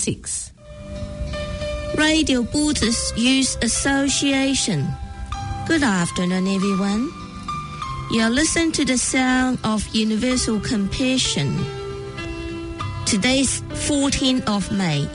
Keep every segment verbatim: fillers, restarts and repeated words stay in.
six. Radio Buddhist Youth Association. Good afternoon, everyone. You're listening to the sound of universal compassion. Today's fourteenth of May.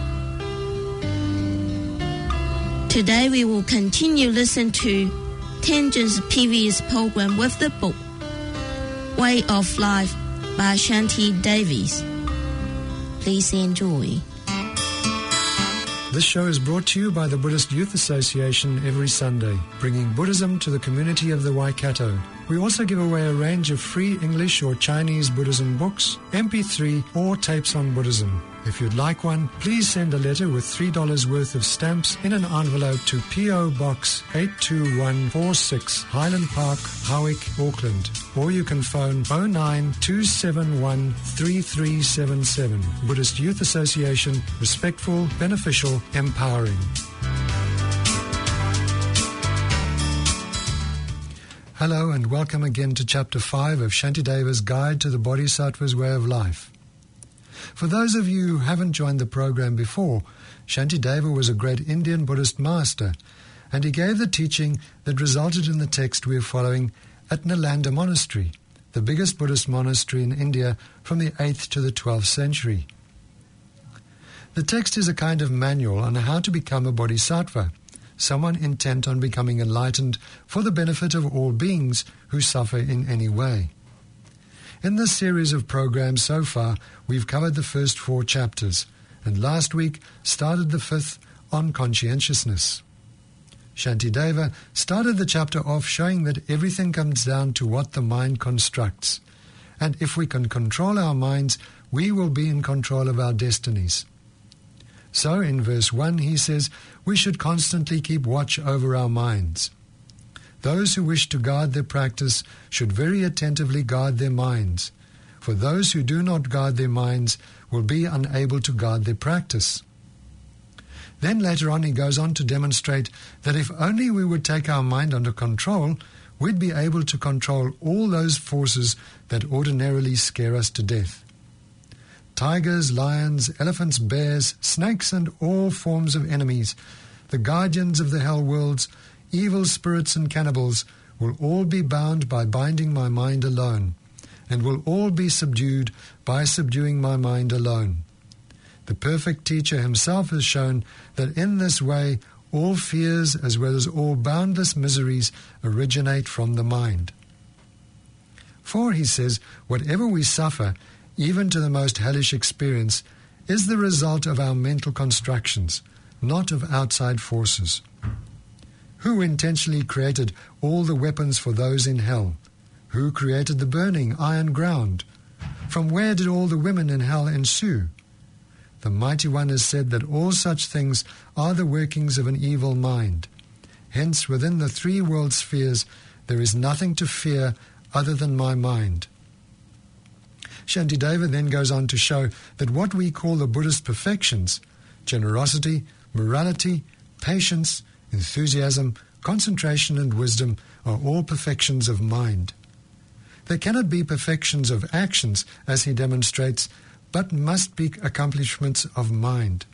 Today we will continue listening to Tangen's previous program with the book Way of Life by Shanti Davis. Please enjoy. This show is brought to you by the Buddhist Youth Association every Sunday, bringing Buddhism to the community of the Waikato. We also give away a range of free English or Chinese Buddhism books, M P three or tapes on Buddhism. If you'd like one, please send a letter with three dollars worth of stamps in an envelope to P O Box eight two one four six, Highland Park, Howick, Auckland. Or you can phone oh nine two seven one three three seven seven. Buddhist Youth Association, respectful, beneficial, empowering. Hello and welcome again to Chapter five of Shantideva's Guide to the Bodhisattva's Way of Life. For those of you who haven't joined the program before, Shantideva was a great Indian Buddhist master, and he gave the teaching that resulted in the text we are following at Nalanda Monastery, the biggest Buddhist monastery in India from the eighth to the twelfth century. The text is a kind of manual on how to become a bodhisattva, someone intent on becoming enlightened for the benefit of all beings who suffer in any way. In this series of programs so far, we've covered the first four chapters, and last week started the fifth on conscientiousness. Shantideva started the chapter off showing that everything comes down to what the mind constructs, and if we can control our minds, we will be in control of our destinies. So in verse one he says, we should constantly keep watch over our minds. Those who wish to guard their practice should very attentively guard their minds, for those who do not guard their minds will be unable to guard their practice. Then later on he goes on to demonstrate that if only we would take our mind under control, we'd be able to control all those forces that ordinarily scare us to death. Tigers, lions, elephants, bears, snakes, and all forms of enemies, the guardians of the hell worlds, evil spirits and cannibals, will all be bound by binding my mind alone, and will all be subdued by subduing my mind alone. The perfect teacher himself has shown that in this way all fears as well as all boundless miseries originate from the mind. For, he says, whatever we suffer, even to the most hellish experience, is the result of our mental constructions, not of outside forces. Who intentionally created all the weapons for those in hell? Who created the burning iron ground? From where did all the women in hell ensue? The Mighty One has said that all such things are the workings of an evil mind. Hence, within the three world spheres, there is nothing to fear other than my mind. Shantideva then goes on to show that what we call the Buddhist perfections, generosity, morality, patience, enthusiasm, concentration and wisdom, are all perfections of mind. They cannot be perfections of actions, as he demonstrates, but must be accomplishments of mind.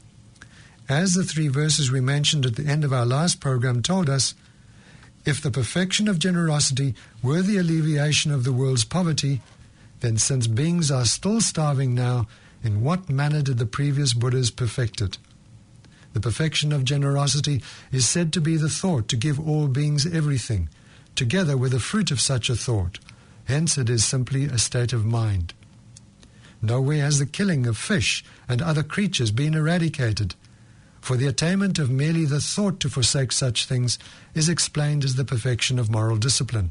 As the three verses we mentioned at the end of our last program told us, if the perfection of generosity were the alleviation of the world's poverty, then since beings are still starving now, in what manner did the previous Buddhas perfect it? The perfection of generosity is said to be the thought to give all beings everything, together with the fruit of such a thought. Hence it is simply a state of mind. Nowhere has the killing of fish and other creatures been eradicated, for the attainment of merely the thought to forsake such things is explained as the perfection of moral discipline.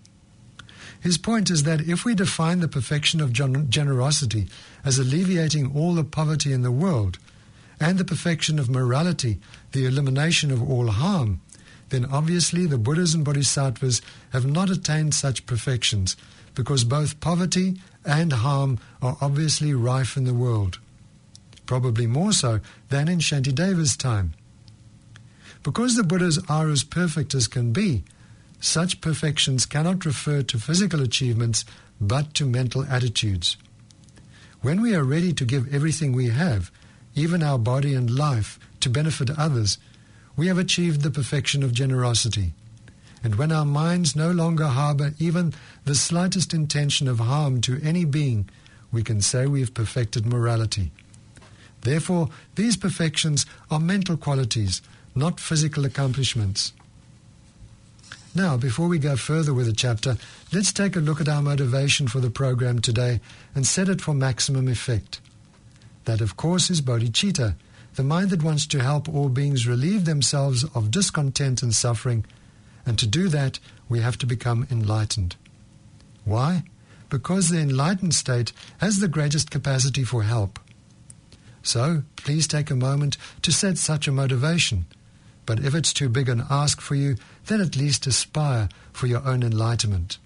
His point is that if we define the perfection of generosity as alleviating all the poverty in the world, and the perfection of morality, the elimination of all harm, then obviously the Buddhas and Bodhisattvas have not attained such perfections, because both poverty and harm are obviously rife in the world, probably more so than in Shantideva's time. Because the Buddhas are as perfect as can be, such perfections cannot refer to physical achievements, but to mental attitudes. When we are ready to give everything we have, even our body and life, to benefit others, we have achieved the perfection of generosity. And when our minds no longer harbor even the slightest intention of harm to any being, we can say we have perfected morality. Therefore, these perfections are mental qualities, not physical accomplishments. Now, before we go further with the chapter, let's take a look at our motivation for the program today and set it for maximum effect. That, of course, is bodhicitta, the mind that wants to help all beings relieve themselves of discontent and suffering, and to do that, we have to become enlightened. Why? Because the enlightened state has the greatest capacity for help. So, please take a moment to set such a motivation. But if it's too big an ask for you, then at least aspire for your own enlightenment.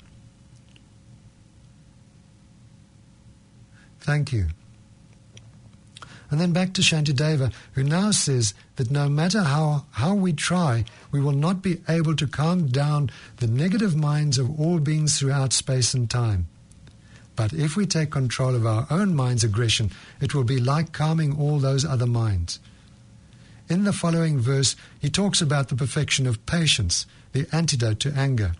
Thank you. And then back to Shantideva, who now says that no matter how, how we try, we will not be able to calm down the negative minds of all beings throughout space and time. But if we take control of our own mind's aggression, it will be like calming all those other minds. In the following verse, he talks about the perfection of patience, the antidote to anger.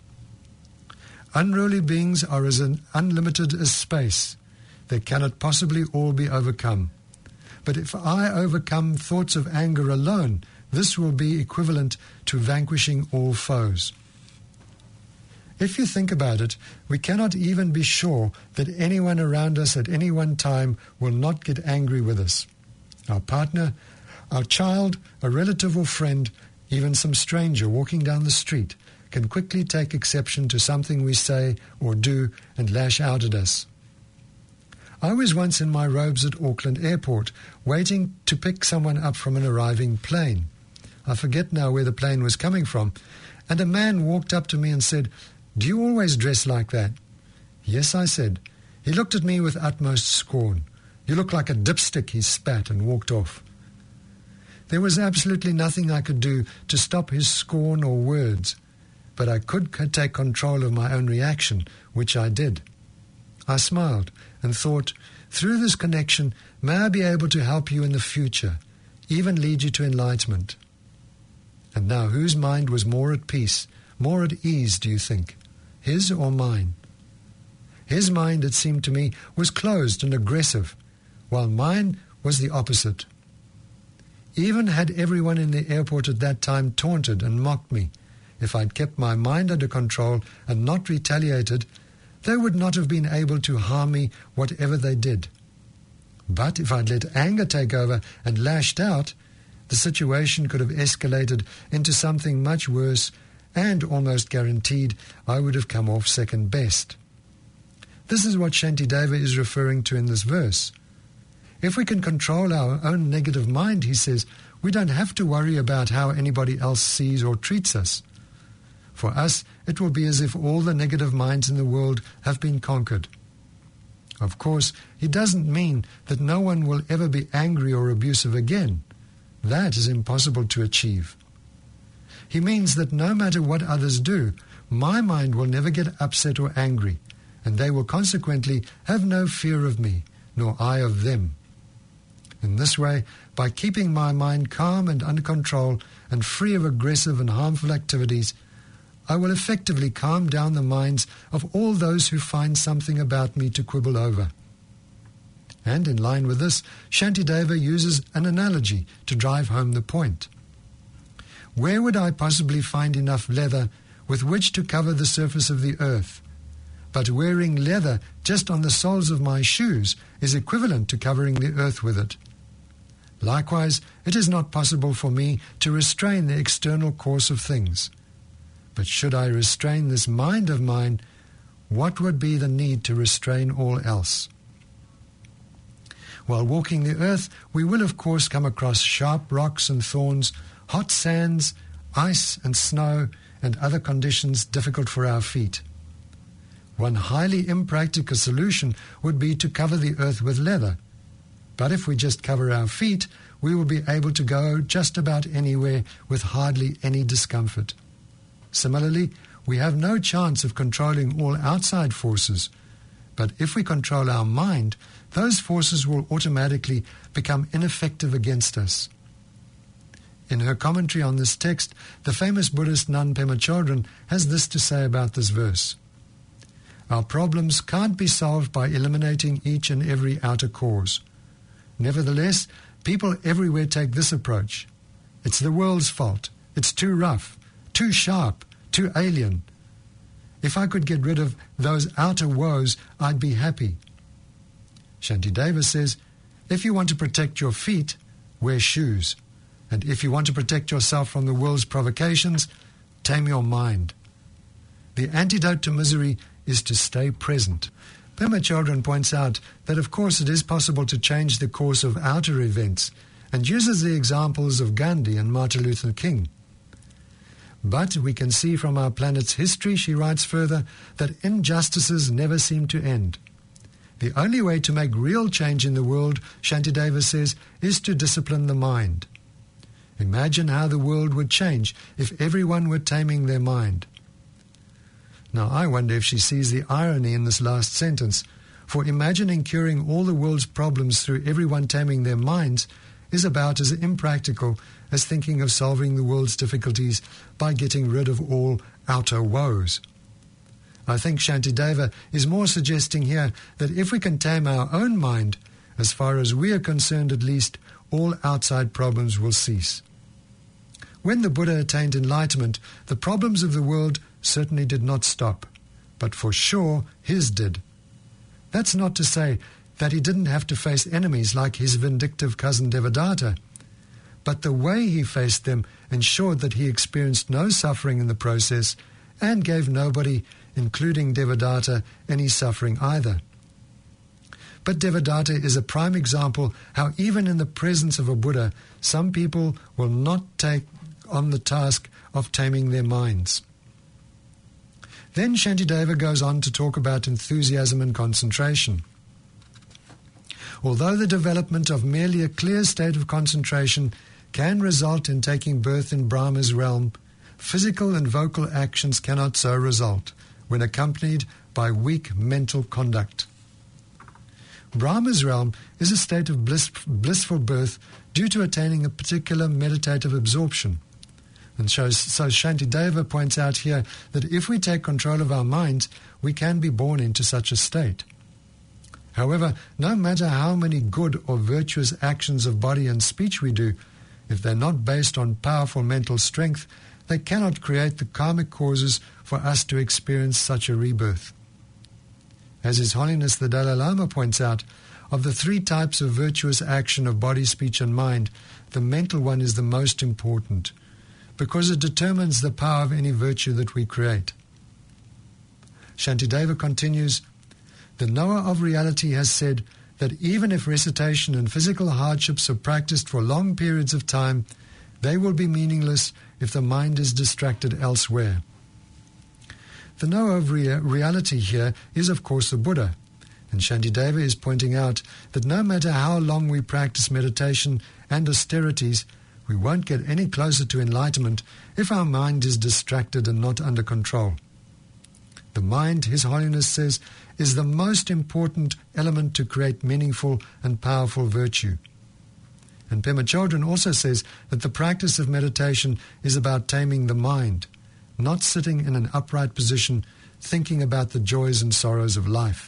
Unruly beings are as unlimited as space. They cannot possibly all be overcome. But if I overcome thoughts of anger alone, this will be equivalent to vanquishing all foes. If you think about it, we cannot even be sure that anyone around us at any one time will not get angry with us. Our partner, our child, a relative or friend, even some stranger walking down the street, can quickly take exception to something we say or do and lash out at us. I was once in my robes at Auckland Airport, waiting to pick someone up from an arriving plane. I forget now where the plane was coming from, and a man walked up to me and said, "Do you always dress like that?" "Yes," I said. He looked at me with utmost scorn. "You look like a dipstick," he spat and walked off. There was absolutely nothing I could do to stop his scorn or words, but I could take control of my own reaction, which I did. I smiled and thought, through this connection, may I be able to help you in the future, even lead you to enlightenment. And now, whose mind was more at peace, more at ease, do you think? His or mine? His mind, it seemed to me, was closed and aggressive, while mine was the opposite. Even had everyone in the airport at that time taunted and mocked me, if I'd kept my mind under control and not retaliated, they would not have been able to harm me whatever they did. But if I'd let anger take over and lashed out, the situation could have escalated into something much worse, and almost guaranteed I would have come off second best. This is what Shantideva is referring to in this verse. If we can control our own negative mind, he says, we don't have to worry about how anybody else sees or treats us. For us, it will be as if all the negative minds in the world have been conquered. Of course, he doesn't mean that no one will ever be angry or abusive again. That is impossible to achieve. He means that no matter what others do, my mind will never get upset or angry, and they will consequently have no fear of me, nor I of them. In this way, by keeping my mind calm and under control and free of aggressive and harmful activities, I will effectively calm down the minds of all those who find something about me to quibble over. And in line with this, Shantideva uses an analogy to drive home the point. Where would I possibly find enough leather with which to cover the surface of the earth? But wearing leather just on the soles of my shoes is equivalent to covering the earth with it. Likewise, it is not possible for me to restrain the external course of things. But should I restrain this mind of mine, what would be the need to restrain all else? While walking the earth, we will of course come across sharp rocks and thorns, hot sands, ice and snow, and other conditions difficult for our feet. One highly impractical solution would be to cover the earth with leather. But if we just cover our feet, we will be able to go just about anywhere with hardly any discomfort. Similarly, we have no chance of controlling all outside forces, But if we control our mind, those forces will automatically become ineffective against us. In her commentary on this text, the famous Buddhist nun Pema Chodron has this to say about this verse. Our problems can't be solved by eliminating each and every outer cause. Nevertheless, people everywhere take this approach. It's the world's fault. It's too rough, too sharp, too alien. If I could get rid of those outer woes, I'd be happy. Shantideva says, if you want to protect your feet, wear shoes. And if you want to protect yourself from the world's provocations, tame your mind. The antidote to misery is to stay present. Pema Chodron points out that of course it is possible to change the course of outer events and uses the examples of Gandhi and Martin Luther King. But we can see from our planet's history, she writes further, that injustices never seem to end. The only way to make real change in the world, Shantideva says, is to discipline the mind. Imagine how the world would change if everyone were taming their mind. Now, I wonder if she sees the irony in this last sentence, for imagining curing all the world's problems through everyone taming their minds is about as impractical as thinking of solving the world's difficulties by getting rid of all outer woes. I think Shantideva is more suggesting here that if we can tame our own mind, as far as we are concerned at least, all outside problems will cease. When the Buddha attained enlightenment, the problems of the world certainly did not stop, but for sure his did. That's not to say that he didn't have to face enemies like his vindictive cousin Devadatta, but the way he faced them ensured that he experienced no suffering in the process and gave nobody, including Devadatta, any suffering either. But Devadatta is a prime example how even in the presence of a Buddha, some people will not take on the task of taming their minds. Then Shantideva goes on to talk about enthusiasm and concentration. Although the development of merely a clear state of concentration can result in taking birth in Brahma's realm, physical and vocal actions cannot so result when accompanied by weak mental conduct. Brahma's realm is a state of bliss, blissful birth due to attaining a particular meditative absorption. And so, so Shantideva points out here that if we take control of our minds, we can be born into such a state. However, no matter how many good or virtuous actions of body and speech we do, if they're not based on powerful mental strength, they cannot create the karmic causes for us to experience such a rebirth. As His Holiness the Dalai Lama points out, of the three types of virtuous action of body, speech and mind, the mental one is the most important, because it determines the power of any virtue that we create. Shantideva continues, the knower of reality has said that even if recitation and physical hardships are practiced for long periods of time, they will be meaningless if the mind is distracted elsewhere. The knower of rea- reality here is, of course, the Buddha, and Shantideva is pointing out that no matter how long we practice meditation and austerities, we won't get any closer to enlightenment if our mind is distracted and not under control. The mind, His Holiness says, is the most important element to create meaningful and powerful virtue. And Pema Chodron also says that the practice of meditation is about taming the mind, not sitting in an upright position thinking about the joys and sorrows of life.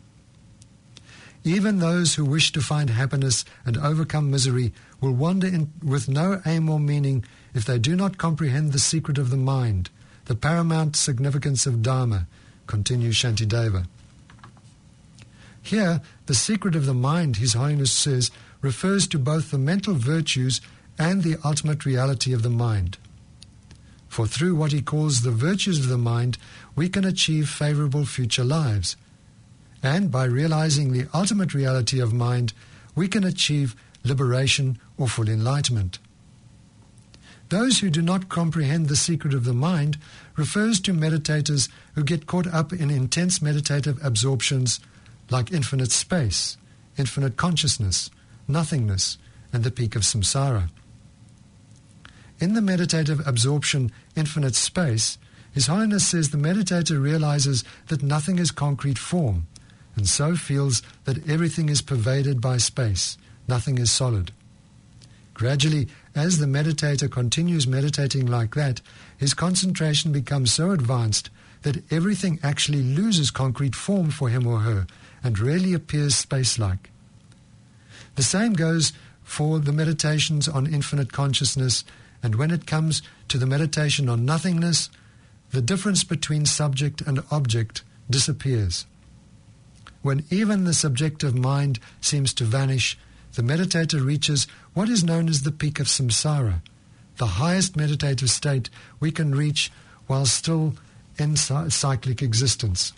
Even those who wish to find happiness and overcome misery will wander in, with no aim or meaning if they do not comprehend the secret of the mind, the paramount significance of Dharma, continues Shantideva. Here, the secret of the mind, His Holiness says, refers to both the mental virtues and the ultimate reality of the mind. For through what he calls the virtues of the mind, we can achieve favorable future lives. And by realizing the ultimate reality of mind, we can achieve liberation or full enlightenment. Those who do not comprehend the secret of the mind refers to meditators who get caught up in intense meditative absorptions like infinite space, infinite consciousness, nothingness, and the peak of samsara. In the meditative absorption, infinite space, His Holiness says the meditator realizes that nothing is concrete form, and so feels that everything is pervaded by space, nothing is solid. Gradually, as the meditator continues meditating like that, his concentration becomes so advanced that everything actually loses concrete form for him or her and really appears space-like. The same goes for the meditations on infinite consciousness, and when it comes to the meditation on nothingness, the difference between subject and object disappears. When even the subjective mind seems to vanish, the meditator reaches what is known as the peak of samsara, the highest meditative state we can reach while still in cyclic existence.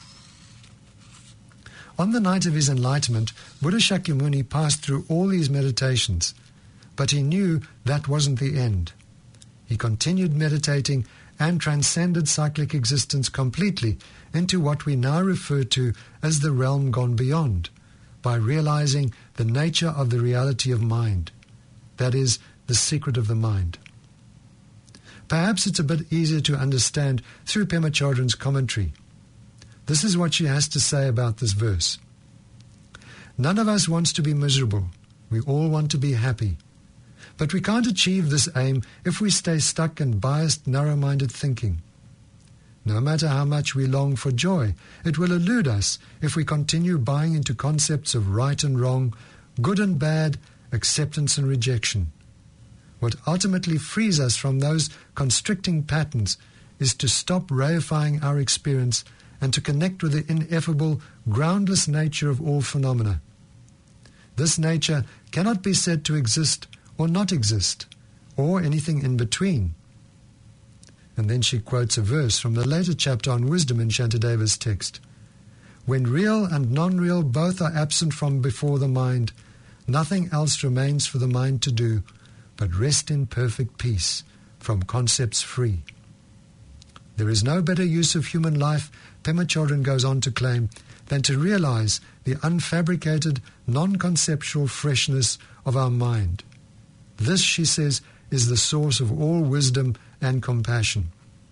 On the night of his enlightenment, Buddha Shakyamuni passed through all these meditations, but he knew that wasn't the end. He continued meditating and transcended cyclic existence completely into what we now refer to as the realm gone beyond, by realizing the nature of the reality of mind, that is, the secret of the mind. Perhaps it's a bit easier to understand through Pema Chodron's commentary. This is what she has to say about this verse. None of us wants to be miserable. We all want to be happy. But we can't achieve this aim if we stay stuck in biased, narrow-minded thinking. No matter how much we long for joy, it will elude us if we continue buying into concepts of right and wrong, good and bad, acceptance and rejection. What ultimately frees us from those constricting patterns is to stop reifying our experience and to connect with the ineffable, groundless nature of all phenomena. This nature cannot be said to exist or not exist, or anything in between. And then she quotes a verse from the later chapter on wisdom in Shantideva's text. When real and non-real both are absent from before the mind, nothing else remains for the mind to do but rest in perfect peace, from concepts free. There is no better use of human life, Pema Chodron goes on to claim, than to realize the unfabricated, non-conceptual freshness of our mind. This, she says, is the source of all wisdom and compassion.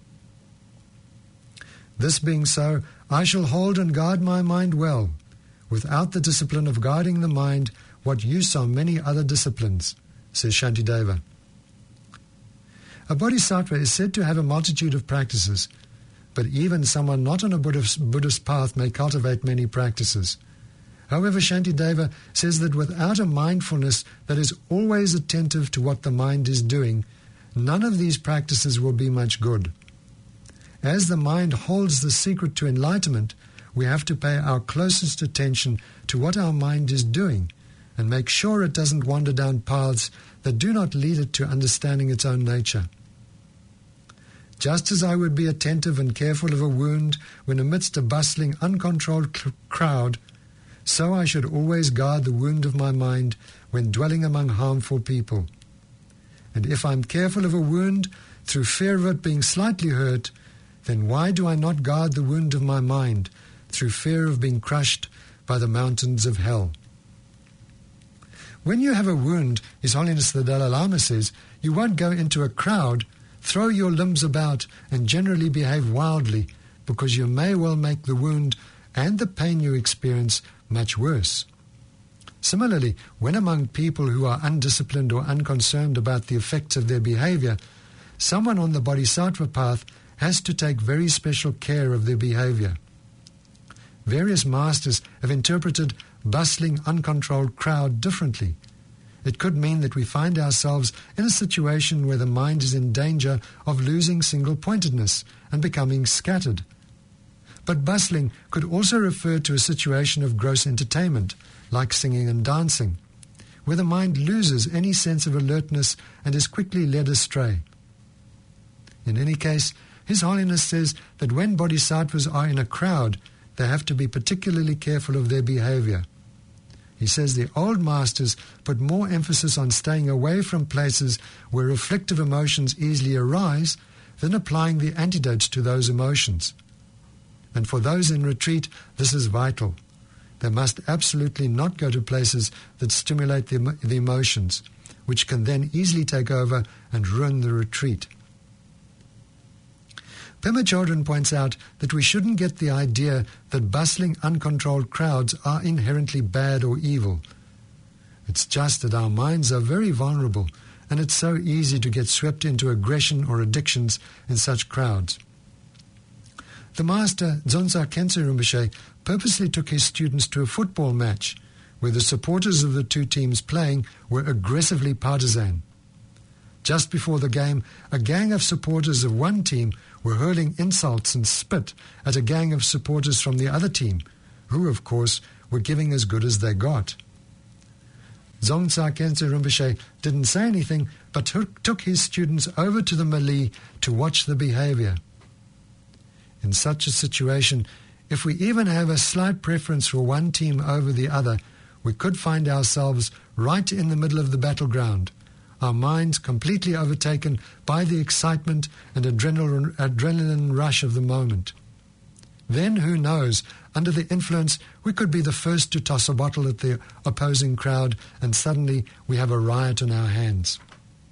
This being so, I shall hold and guard my mind well. Without the discipline of guarding the mind, what use are many other disciplines, says Shantideva. A bodhisattva is said to have a multitude of practices, but even someone not on a Buddhist, Buddhist path may cultivate many practices. However, Shantideva says that without a mindfulness that is always attentive to what the mind is doing, none of these practices will be much good. As the mind holds the secret to enlightenment, we have to pay our closest attention to what our mind is doing and make sure it doesn't wander down paths that do not lead it to understanding its own nature. Just as I would be attentive and careful of a wound when amidst a bustling, uncontrolled cl- crowd, so I should always guard the wound of my mind when dwelling among harmful people. And if I'm careful of a wound through fear of it being slightly hurt, then why do I not guard the wound of my mind through fear of being crushed by the mountains of hell? When you have a wound, His Holiness the Dalai Lama says, you won't go into a crowd, throw your limbs about, and generally behave wildly, because you may well make the wound and the pain you experience much worse. Similarly, when among people who are undisciplined or unconcerned about the effects of their behavior, someone on the bodhisattva path has to take very special care of their behavior. Various masters have interpreted bustling, uncontrolled crowd differently. It could mean that we find ourselves in a situation where the mind is in danger of losing single-pointedness and becoming scattered. But bustling could also refer to a situation of gross entertainment, like singing and dancing, where the mind loses any sense of alertness and is quickly led astray. In any case, His Holiness says that when bodhisattvas are in a crowd, they have to be particularly careful of their behavior. He says the old masters put more emphasis on staying away from places where reflective emotions easily arise than applying the antidotes to those emotions. And for those in retreat, this is vital. They must absolutely not go to places that stimulate the, the emotions, which can then easily take over and ruin the retreat. Pema Chodron points out that we shouldn't get the idea that bustling, uncontrolled crowds are inherently bad or evil. It's just that our minds are very vulnerable, and it's so easy to get swept into aggression or addictions in such crowds. The master, Dzongtsa Khyentse Rinpoche, purposely took his students to a football match where the supporters of the two teams playing were aggressively partisan. Just before the game, a gang of supporters of one team were hurling insults and spit at a gang of supporters from the other team, who, of course, were giving as good as they got. Dzongtsa Khyentse Rinpoche didn't say anything, but took, took his students over to the Mallee to watch the behavior. In such a situation, if we even have a slight preference for one team over the other, we could find ourselves right in the middle of the battleground, our minds completely overtaken by the excitement and adrenaline, adrenaline rush of the moment. Then, who knows, under the influence, we could be the first to toss a bottle at the opposing crowd, and suddenly we have a riot on our hands.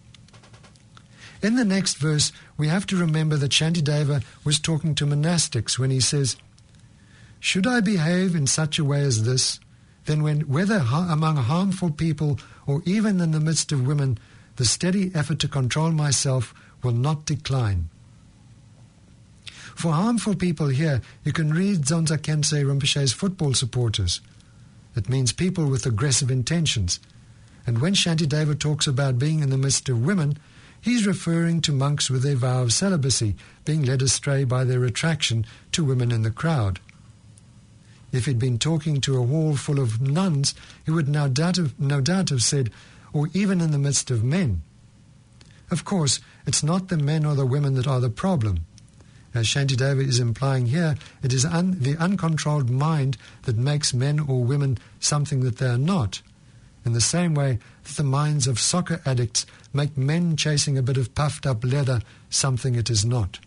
In the next verse, we have to remember that Shantideva was talking to monastics when he says, "Should I behave in such a way as this, then when, whether ha- among harmful people or even in the midst of women, the steady effort to control myself will not decline." For harmful people here, you can read Dzongtsa Khyentse Rinpoche's football supporters. It means people with aggressive intentions. And when Shantideva talks about being in the midst of women, he's referring to monks with their vow of celibacy, being led astray by their attraction to women in the crowd. If he'd been talking to a hall full of nuns, he would no doubt have, no doubt have said, or even in the midst of men. Of course, it's not the men or the women that are the problem. As Shantideva is implying here, it is un, the uncontrolled mind that makes men or women something that they are not, in the same way that the minds of soccer addicts make men chasing a bit of puffed-up leather something it is not.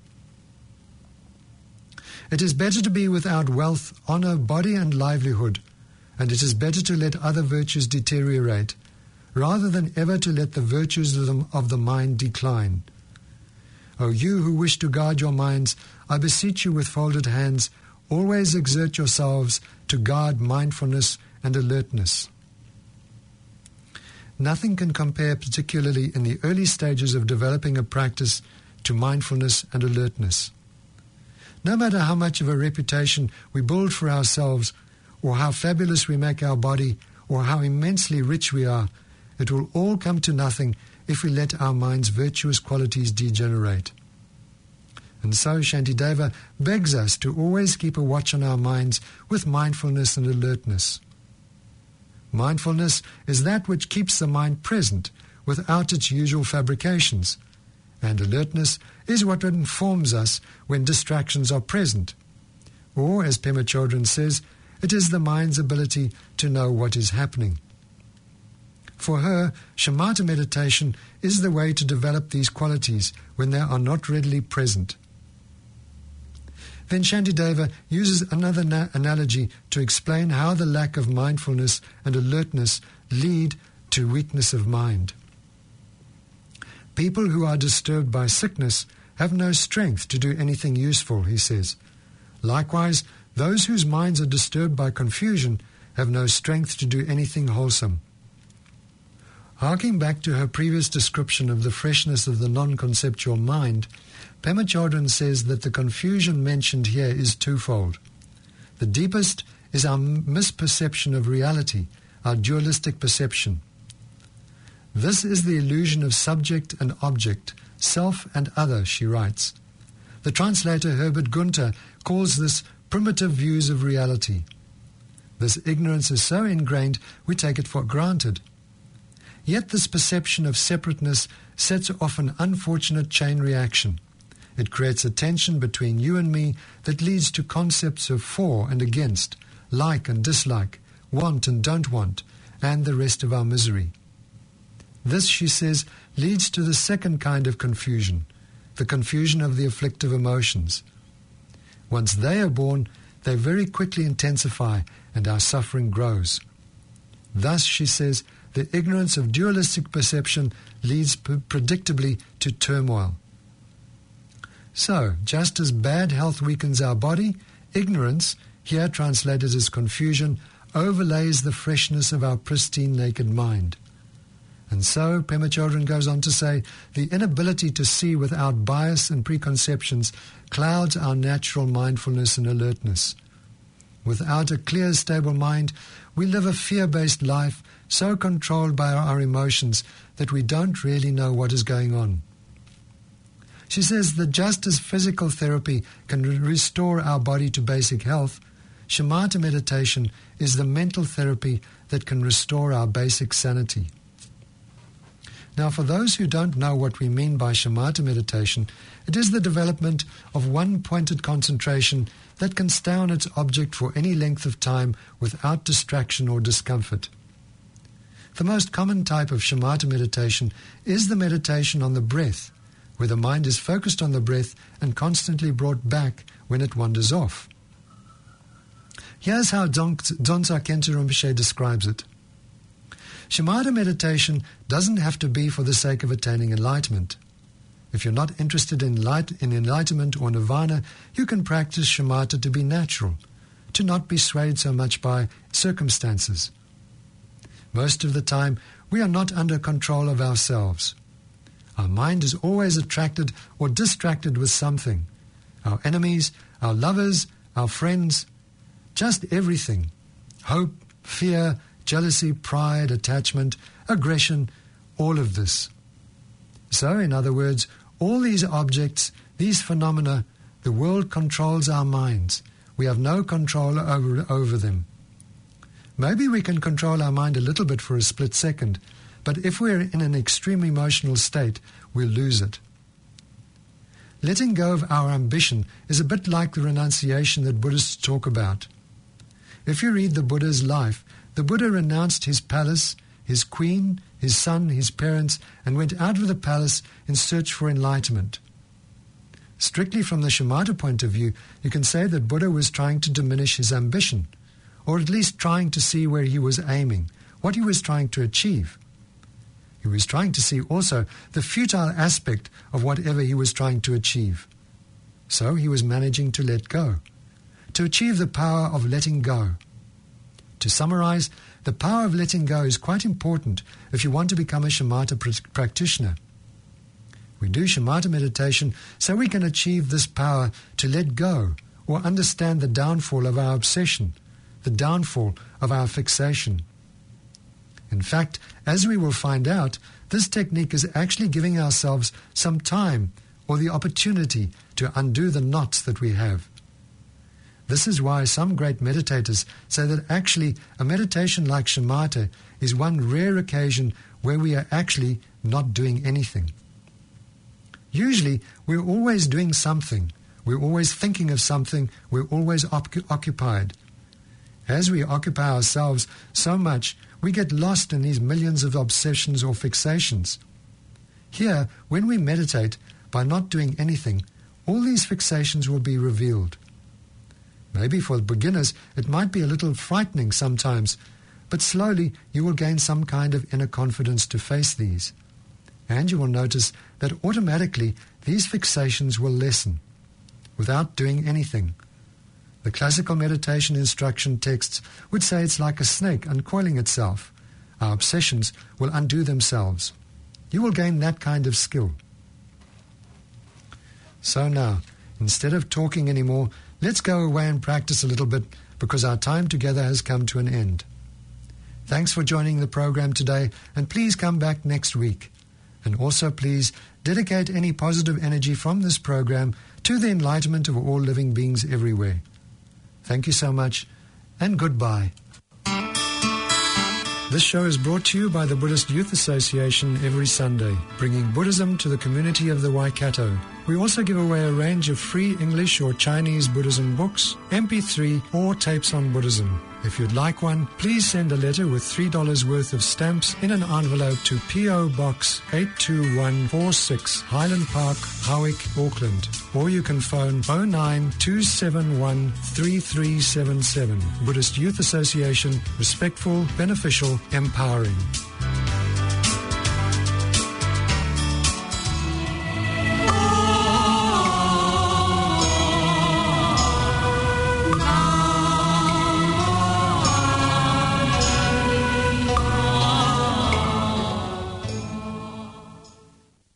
It is better to be without wealth, honor, body and livelihood, and it is better to let other virtues deteriorate, rather than ever to let the virtues of the, of the mind decline. O you who wish to guard your minds, I beseech you with folded hands, always exert yourselves to guard mindfulness and alertness. Nothing can compare, particularly in the early stages of developing a practice, to mindfulness and alertness. No matter how much of a reputation we build for ourselves, or how fabulous we make our body, or how immensely rich we are, it will all come to nothing if we let our mind's virtuous qualities degenerate. And so Shantideva begs us to always keep a watch on our minds with mindfulness and alertness. Mindfulness is that which keeps the mind present without its usual fabrications, and alertness is what informs us when distractions are present. Or, as Pema Chodron says, it is the mind's ability to know what is happening. For her, shamatha meditation is the way to develop these qualities when they are not readily present. Then Shantideva uses another na- analogy to explain how the lack of mindfulness and alertness lead to weakness of mind. People who are disturbed by sickness have no strength to do anything useful, he says. Likewise, those whose minds are disturbed by confusion have no strength to do anything wholesome. Harking back to her previous description of the freshness of the non-conceptual mind, Pema Chodron says that the confusion mentioned here is twofold. The deepest is our misperception of reality, our dualistic perception. This is the illusion of subject and object, self and other, she writes. The translator Herbert Gunther calls this primitive views of reality. This ignorance is so ingrained we take it for granted. Yet this perception of separateness sets off an unfortunate chain reaction. It creates a tension between you and me that leads to concepts of for and against, like and dislike, want and don't want, and the rest of our misery. This, she says, leads to the second kind of confusion, the confusion of the afflictive emotions. Once they are born, they very quickly intensify and our suffering grows. Thus, she says, the ignorance of dualistic perception leads p- predictably to turmoil. So, just as bad health weakens our body, ignorance, here translated as confusion, overlays the freshness of our pristine naked mind. And so, Pema Chodron goes on to say, the inability to see without bias and preconceptions clouds our natural mindfulness and alertness. Without a clear, stable mind, we live a fear-based life so controlled by our emotions that we don't really know what is going on. She says that just as physical therapy can re- restore our body to basic health, shamatha meditation is the mental therapy that can restore our basic sanity. Now, for those who don't know what we mean by shamatha meditation, it is the development of one-pointed concentration that can stay on its object for any length of time without distraction or discomfort. The most common type of shamatha meditation is the meditation on the breath, where the mind is focused on the breath and constantly brought back when it wanders off. Here's how Dzongsa Khenpo Rinpoche describes it. Shamatha meditation doesn't have to be for the sake of attaining enlightenment. If you're not interested in, light, in enlightenment or nirvana, you can practice shamatha to be natural, to not be swayed so much by circumstances. Most of the time, we are not under control of ourselves. Our mind is always attracted or distracted with something. Our enemies, our lovers, our friends, just everything. Hope, fear, jealousy, pride, attachment, aggression, all of this. So, in other words, all these objects, these phenomena, the world controls our minds. We have no control over, over them. Maybe we can control our mind a little bit for a split second, but if we're in an extreme emotional state, we'll lose it. Letting go of our ambition is a bit like the renunciation that Buddhists talk about. If you read the Buddha's life, the Buddha renounced his palace, his queen, his son, his parents, and went out of the palace in search for enlightenment. Strictly from the shamatha point of view, you can say that Buddha was trying to diminish his ambition, or at least trying to see where he was aiming, what he was trying to achieve. He was trying to see also the futile aspect of whatever he was trying to achieve. So he was managing to let go, to achieve the power of letting go. To summarize, the power of letting go is quite important if you want to become a shamatha pr- practitioner. We do shamatha meditation so we can achieve this power to let go or understand the downfall of our obsession, the downfall of our fixation. In fact, as we will find out, this technique is actually giving ourselves some time or the opportunity to undo the knots that we have. This is why some great meditators say that actually a meditation like shamatha is one rare occasion where we are actually not doing anything. Usually, we're always doing something. We're always thinking of something. We're always op- occupied. As we occupy ourselves so much, we get lost in these millions of obsessions or fixations. Here, when we meditate, by not doing anything, all these fixations will be revealed. Maybe for beginners, it might be a little frightening sometimes, but slowly you will gain some kind of inner confidence to face these. And you will notice that automatically these fixations will lessen, without doing anything. The classical meditation instruction texts would say it's like a snake uncoiling itself. Our obsessions will undo themselves. You will gain that kind of skill. So now, instead of talking anymore, let's go away and practice a little bit because our time together has come to an end. Thanks for joining the program today, and please come back next week. And also please dedicate any positive energy from this program to the enlightenment of all living beings everywhere. Thank you so much, and goodbye. This show is brought to you by the Buddhist Youth Association every Sunday, bringing Buddhism to the community of the Waikato. We also give away a range of free English or Chinese Buddhism books, M P three, or tapes on Buddhism. If you'd like one, please send a letter with three dollars worth of stamps in an envelope to P O Box eight two one four six, Highland Park, Howick, Auckland. Or you can phone oh nine two seven one three three seven seven. Buddhist Youth Association, respectful, beneficial, empowering.